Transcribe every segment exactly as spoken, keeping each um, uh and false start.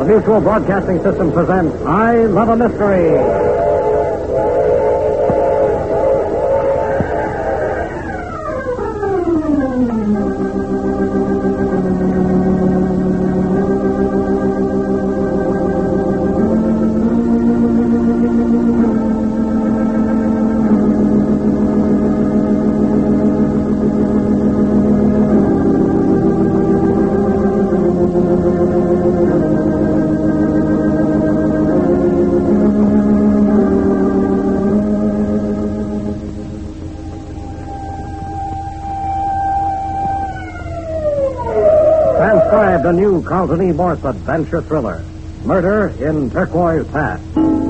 Mutual Broadcasting System presents I Love a Mystery. Transcribed a new Carlton E. Morse adventure thriller, Murder in Turquoise Pass.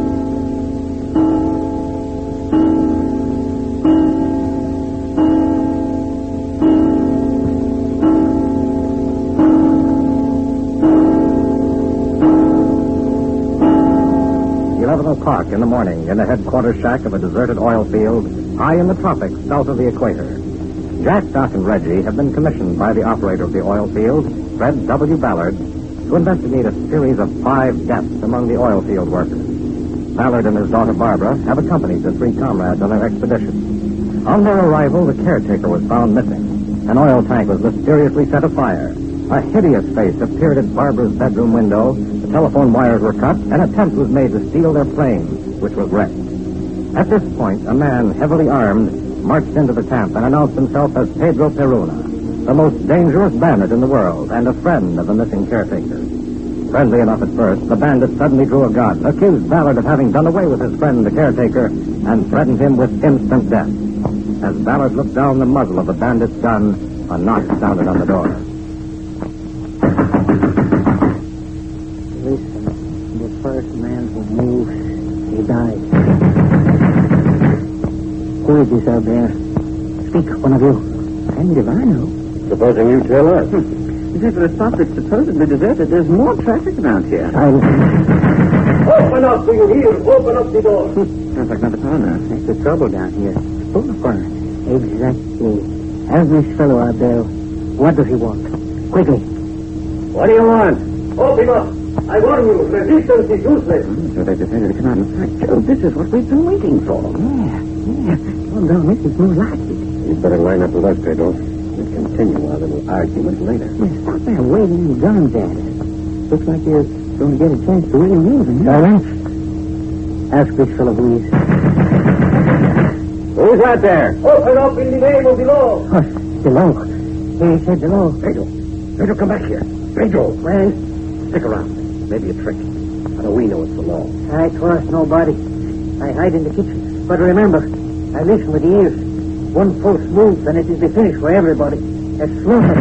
Eleven o'clock in the morning in the headquarters shack of a deserted oil field high in the tropics south of the equator. Jack, Doc, and Reggie have been commissioned by the operator of the oil field, Fred W. Ballard, to investigate a series of five deaths among the oil field workers. Ballard and his daughter Barbara have accompanied the three comrades on their expedition. On their arrival, the caretaker was found missing. An oil tank was mysteriously set afire. A hideous face appeared at Barbara's bedroom window. The telephone wires were cut. An attempt was made to steal their plane, which was wrecked. At this point, a man heavily armed marched into the camp and announced himself as Pedro Peruna, the most dangerous bandit in the world and a friend of the missing caretaker. Friendly enough at first, the bandit suddenly drew a gun, accused Ballard of having done away with his friend, the caretaker, and threatened him with instant death. As Ballard looked down the muzzle of the bandit's gun, a knock sounded on the door. Listen, the first man who moves, he dies. Who is this out there? Speak, one of you. And if I know. Supposing you tell us. Hmm. Is it for a spot that's supposedly deserted? There's more traffic around here. Silence. Open up, do you hear? Open up the door. Sounds like another coroner. There's the trouble down here. Full of fun. Exactly. As this fellow out there, what does he want? Quickly. What do you want? Open up. I warn you, resistance is useless. Hmm, so they decided to come out and fight. Joe, this is what we've been waiting for. Yeah, yeah. Well, no, this is more like it. You'd better line up with us, Pedro. We'll continue our little argument later. Well, stop there waving your guns at us. Looks like you're going to get a chance to really use them. Silence. Ask this fellow who he is. Who's that there? Open up in the name of the law. Oh, below. He said below. Pedro. Pedro, come back here. Pedro. Well, stick around. Maybe a trick. How do we know it's the law? I trust nobody. I hide in the kitchen. But remember, I listen with the ears. One false move, and it is the finish for everybody. A slaughter.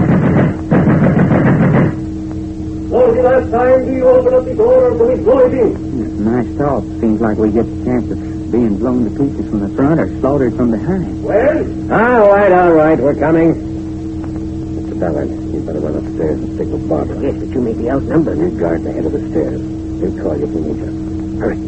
For the last time, do you open up the door or will we blow it in? Nice thought. Seems like we get the chance of being blown to pieces from the front or slaughtered from behind. Well? All right, all right. We're coming. Mister Ballard, you'd better run upstairs and stick with Barbara. Yes, but you may be outnumbered. You guard the head of the stairs. We'll call you if we need you. Hurry.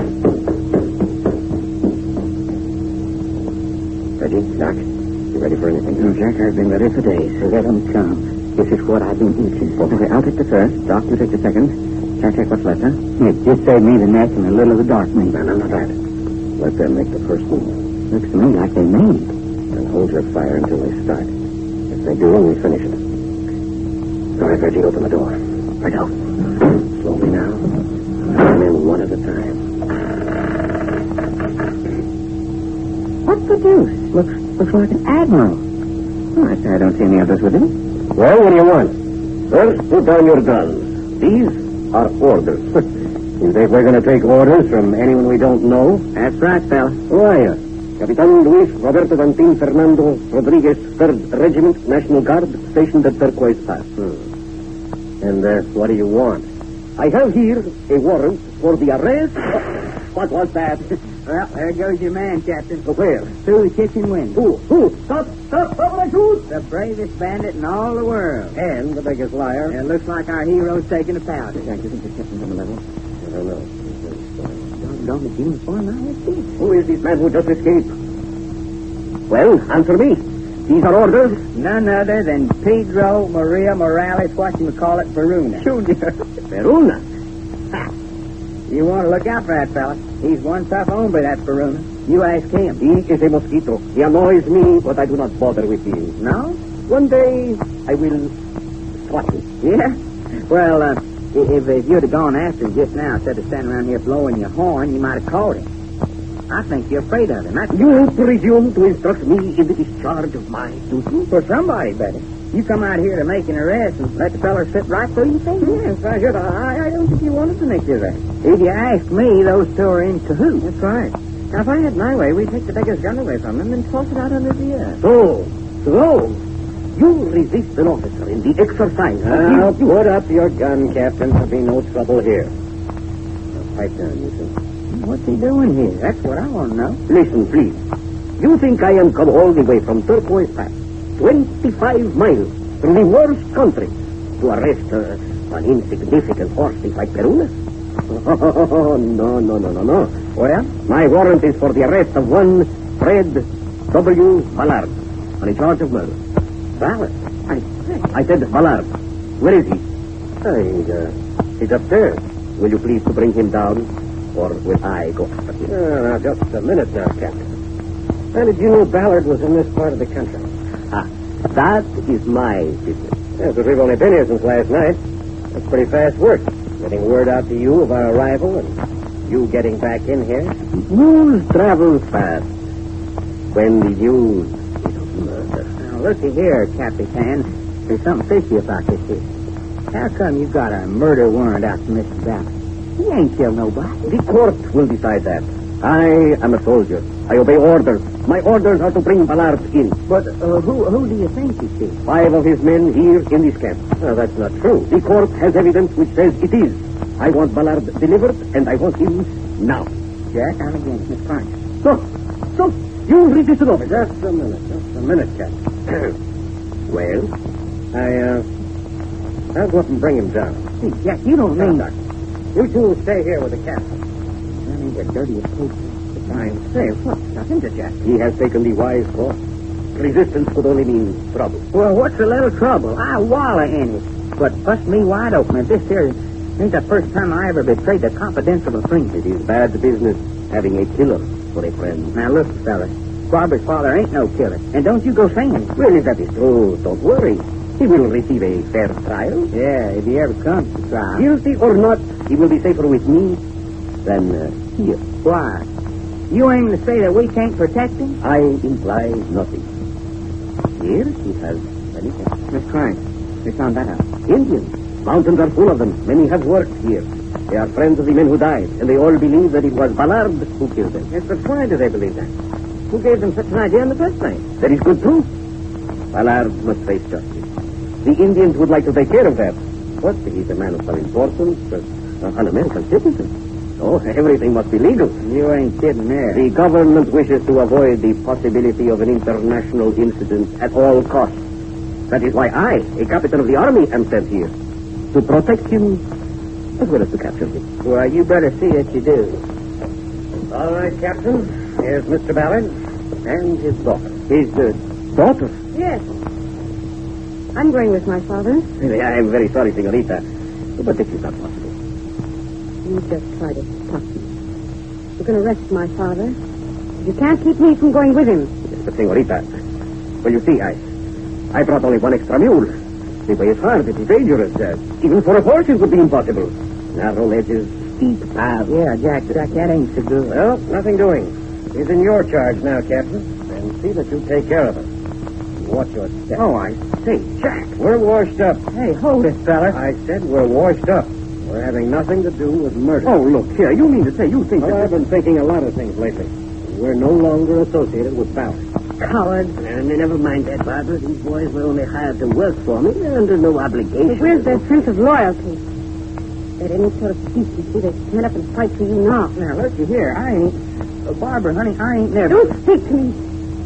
Reggie, Doc, you ready for anything? No, Jack, I've been ready for days. So let them come. This is what I've been itching for. Okay, I'll take the first. Doc, you take the second. Jack, take what's left, huh? Yeah, just save me the neck and a little of the dark meat. No, no, not that. Let them make the first move. Looks to me like they may. And hold your fire until they start. If they do, we finish it. All right, Reggie, open the door. Right out. Slowly now. And then one at a time. What the deuce? Looks, looks like an admiral. Oh, I, I don't see any others with him. Well, what do you want? First, put down your guns. These are orders. You think we're going to take orders from anyone we don't know? That's right, fella. Who are you? Capitan Luis Roberto Dantin Fernando Rodriguez, third Regiment, National Guard, stationed at Turquoise Pass. Hmm. And uh, what do you want? I have here a warrant for the arrest. What was that? Well, there goes your man, Captain. Where? Through the kitchen window. Who? Who? Stop! Stop! Stop! When I shoot! The bravest bandit in all the world. And the biggest liar. It looks like our hero's taking a powder. Jack, you think the captain's on the level? I don't know. Doggone the uniform, I see. Who is this man who just escaped? Well, answer me. These are orders. None other than Pedro Maria Morales, what you call it, Peruna. Junior. Peruna. Ha! You want to look out for that fella. He's one tough hombre, that Peruna. You ask him. He is a mosquito. He annoys me, but I do not bother with him. No? One day, I will swat him. Yeah? Well, uh, if, if you'd have gone after him just now instead of standing around here blowing your horn, you might have caught him. I think you're afraid of him. That's You presume to instruct me in the discharge of my duty? for somebody better. You come out here to make an arrest and let the fella sit right through your fingers. Yes, I should. I, I don't think you wanted to make the arrest. If you ask me, those two are in cahoots. That's right. Now, if I had my way, we'd take the beggar's gun away from him and toss it out under the earth. So, so, you resist an officer in the exercise Now, of his put up your gun, Captain. There'll be no trouble here. Now, pipe down, you two. What's he doing here? That's what I want to know. Listen, please. You think I am come all the way from Turquoise Pass, twenty-five miles from the worst country, to arrest uh, an insignificant horse thief like Peruna? Oh, no, no, no, no, no. Well? My warrant is for the arrest of one Fred W. Ballard on a charge of murder. Ballard? I, I said Ballard. Where is he? Uh, he's, uh, he's upstairs. Will you please to bring him down, or will I go after him? Uh, now, just a minute now, Captain. How did you know Ballard was in this part of the country? Ah, that is my business. Yes, but we've only been here since last night. That's pretty fast work. Getting word out to you of our arrival and you getting back in here. News travels fast. When the news is of murder. Now, looky here, Capitan. There's something fishy about this here. How come you got a murder warrant out for Mister Ballard? He ain't killed nobody. The court will decide that. I am a soldier. I obey orders. My orders are to bring Ballard in. But uh, who who do you think he is? Five of his men here in this camp. No, that's not true. The court has evidence which says it is. I want Ballard delivered, and I want him now. Jack, on again, Miss Frank. So, so, you resist an officer. Just a minute. Just a minute, Captain. Well, I, uh, I'll go up and bring him down. Hey, Jack, you don't mean... Now, you two stay here with the captain. That ain't the dirtiest coat. I say, what's happened to Jack? he has taken the wise course. Resistance could only mean trouble. Well, what's the little trouble? I wallow in it. But bust me wide open. If this here ain't the first time I ever betrayed the confidence of a friend. It is bad business having a killer for a friend. Now, look, fella. Barbara's father ain't no killer. And don't you go saying it. Well, if that is true, don't worry. He will receive a fair trial. Yeah, if he ever comes to trial. Guilty or not, he will be safer with me than uh, here. Why? You aim to say that we can't protect him? I imply nothing. Here he has many friends. Miss Crank, we found that out. Indians. Mountains are full of them. Many have worked here. They are friends of the men who died, and they all believe that it was Ballard who killed them. Yes, but why do they believe that? Who gave them such an idea in the first place? That is good proof. Ballard must face justice. The Indians would like to take care of that. But he's a man of some importance, uh, an American citizen. Oh, everything must be legal. You ain't kidding there. The government wishes to avoid the possibility of an international incident at all costs. That is why I, a captain of the army, am sent here. To protect him, as well as to capture him. Well, you better see that you do. All right, Captain. Here's Mister Ballard and his daughter. His uh, daughter? Yes. I'm going with my father. I am very sorry, senorita, but this is not possible. You just try to stop me. You're going to arrest my father. You can't keep me from going with him. Yes, but, senorita, well, you see, I, I brought only one extra mule. The way is hard. It is dangerous. Uh, even for a horse, it would be impossible. Narrow ledges, steep paths. Yeah, Jack, Jack, that ain't so good. Well, nothing doing. He's in your charge now, Captain. And see that you take care of him. Watch your step. Oh, I see. Jack, we're washed up. Hey, hold it, fella. I said we're washed up. We're having nothing to do with murder. Oh, look here. You mean to say you think Well, that... I've been thinking a lot of things lately. We're no longer associated with Ballard. Coward. And never mind that, Barbara. These boys were only hired to work for me. They're under no obligation. But where's their sense of loyalty? At any sort of decency, they stand up and fight for you now. Now, looky here. I ain't... Uh, Barbara, honey, I ain't never... Don't speak to me.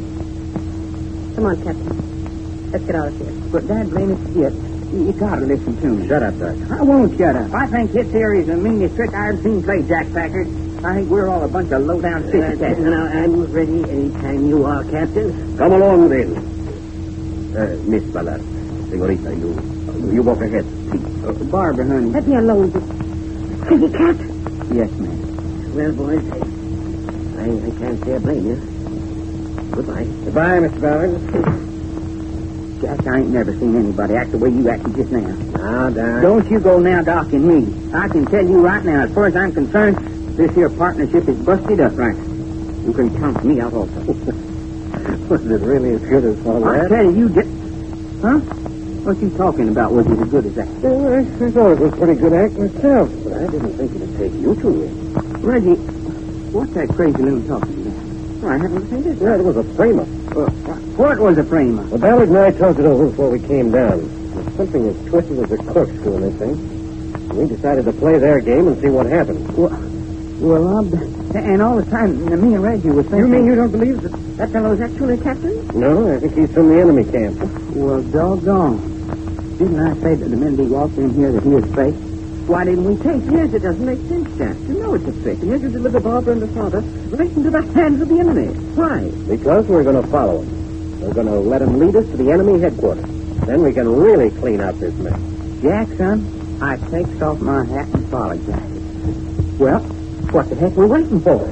Come on, Captain. Let's get out of here. But, Dad, blame it, yet. You, you gotta listen to me. Shut up, Doc. I won't shut up. I think this here is the meanest trick I've ever seen play, Jack Packard. I think we're all a bunch of low-down sissy cats. Now, I'm ready anytime you are, Captain. Come along, then. Uh, Miss Ballard. Senorita, you, you walk ahead, please. Uh, Barbara, honey. Let me alone. Just Kitty cat? Yes, ma'am. Well, boys, I, I can't say I blame you. Goodbye. Goodbye, Mister Ballard. Jack, I ain't never seen anybody act the way you acted just now. Now, Doc. Don't you go now docking me. I can tell you right now, as far as I'm concerned, this here partnership is busted up right. You can count me out also. Was it really as good as all I that? tell you, just... Huh? What you talking about? Was it as good as that? Well, I, I thought it was pretty good act myself, but I didn't think it'd take you to it. Reggie, what's that crazy loon talking about? Well, I haven't seen this. Yeah, it was a frame-up. Uh, what was the frame of? Well, Ballard and I talked it over before we came down. There's something as twisted as a corkscrew in this thing. We decided to play their game and see what happened. Well, well I'm... And all the time, me and Reggie was thinking... You mean you don't believe that that fellow is actually captain? No, I think he's from the enemy camp. Well, doggone. Didn't I say that the minute he walked in here that he was fake? Why didn't we take? Yes, it doesn't make sense, Jack. You know it's a trick. And yet you deliver Barbara and the father right into the hands of the enemy. Why? Because we're going to follow him. We're going to let him lead us to the enemy headquarters. Then we can really clean out this mess. Jack, son, I takes off my hat and follow Jack. Well, what the heck are we waiting for?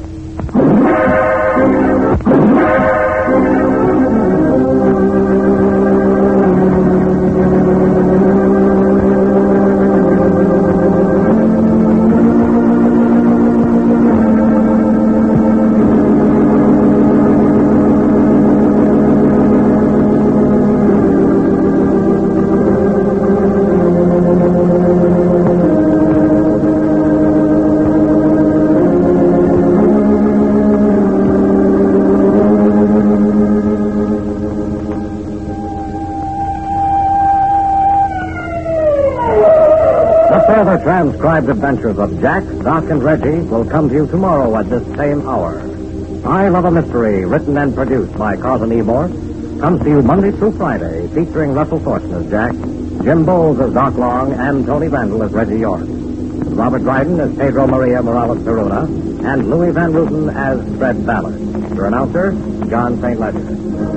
Transcribed adventures of Jack, Doc, and Reggie will come to you tomorrow at this same hour. I Love a Mystery, written and produced by Carlton E. Morse, comes to you Monday through Friday, featuring Russell Thornton as Jack, Jim Bowles as Doc Long, and Tony Randall as Reggie York. Robert Dryden as Pedro Maria Morales Peruna, and Louis Van Ruten as Fred Ballard. Your announcer, John Saint Ledger.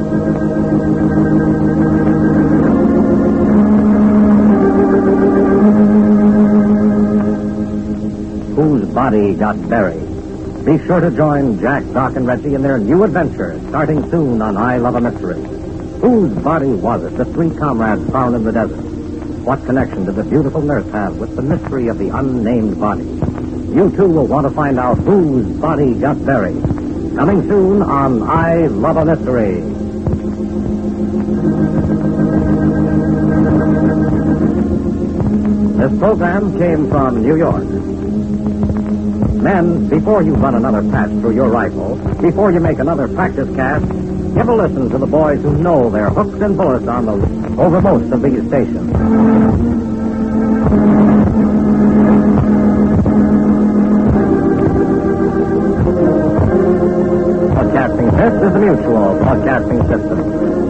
Whose body got buried? Be sure to join Jack, Doc, and Reggie in their new adventure, starting soon on I Love a Mystery. Whose body was it the three comrades found in the desert? What connection did the beautiful nurse have with the mystery of the unnamed body? You too will want to find out whose body got buried. Coming soon on I Love a Mystery. This program came from New York. Men, before you run another patch through your rifle, before you make another practice cast, give a listen to the boys who know their hooks and bullets on the over most of these stations. Broadcasting this is the Mutual Broadcasting System.